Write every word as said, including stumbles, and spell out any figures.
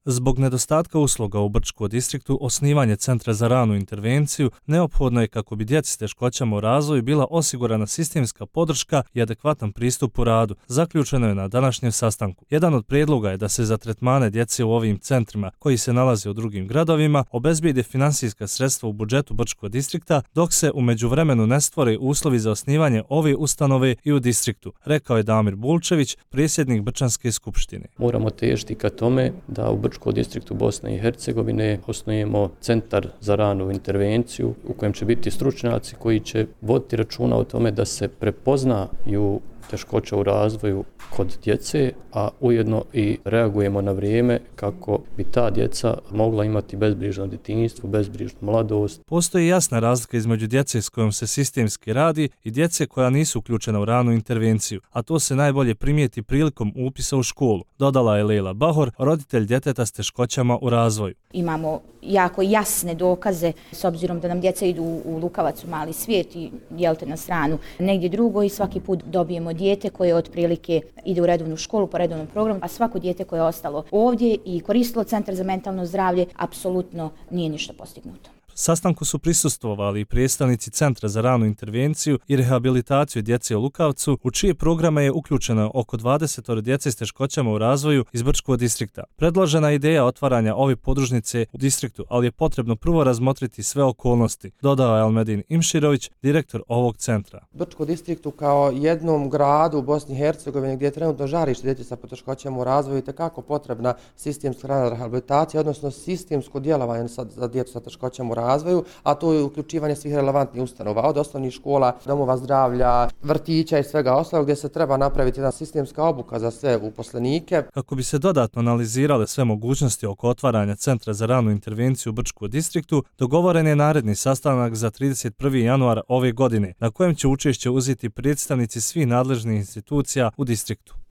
Zbog nedostatka usluga u Brčkom distriktu, osnivanje Centra za ranu intervenciju neophodno je kako bi djeci s teškoćama u razvoju bila osigurana sistemska podrška i adekvatan pristup u radu, zaključeno je na današnjem sastanku. Jedan od prijedloga je da se za tretmane djece u ovim centrima, koji se nalaze u drugim gradovima, obezbijede finansijska sredstva u budžetu Brčkog distrikta, dok se u međuvremenu ne stvore uslovi za osnivanje ove ustanove i u distriktu, rekao je Damir Bulčević, predsjednik Brčanske skupštine. Moramo težiti ka tome da u Brčkom distriktu Bosne i Hercegovine osnujemo centar za ranu intervenciju u kojem će biti stručnjaci koji će voditi računa o tome da se prepoznaju teškoća u razvoju kod djece, a ujedno i reagujemo na vrijeme kako bi ta djeca mogla imati bezbrižno djetinjstvo, bezbrižnu mladost. Postoji jasna razlika između djece s kojom se sistemski radi i djece koja nisu uključena u ranu intervenciju, a to se najbolje primijeti prilikom upisa u školu, dodala je Lejla Bahor, roditelj djeteta s teškoćama u razvoju. Imamo jako jasne dokaze, s obzirom da nam djeca idu u Lukavac, u Mali svijet i jelte na stranu negdje drugo i svaki put dobijemo dijete koje otprilike ide u redovnu školu po redovnom programu, a svako dijete koje je ostalo ovdje i koristilo Centar za mentalno zdravlje apsolutno nije ništa postignuto. Sastanku su prisustvovali i predstavnici Centra za ranu intervenciju i rehabilitaciju djece u Lukavcu, u čije programe je uključeno oko dvadeset djece s teškoćama u razvoju iz Brčkog distrikta. Predložena je ideja otvaranja ove podružnice u distriktu, ali je potrebno prvo razmotriti sve okolnosti, dodao je Almedin Imširović, direktor ovog centra. Brčkom distriktu kao jednom gradu u Bosni i Hercegovini gdje je trenutno žarište djece sa poteškoćama u razvoju i tekako potrebna sistemska rana rehabilitacija, odnosno sistemsko djelovanje za djecu sa teškoćama u razvoju. razvoju, a to je uključivanje svih relevantnih ustanova, od osnovnih škola, domova zdravlja, vrtića i svega ostalog, gdje se treba napraviti jedna sistemska obuka za sve uposlenike. Kako bi se dodatno analizirale sve mogućnosti oko otvaranja Centra za ranu intervenciju u Brčkom distriktu, dogovoren je naredni sastanak za trideset prvog januara ove godine, na kojem će učešće uzeti predstavnici svih nadležnih institucija u distriktu.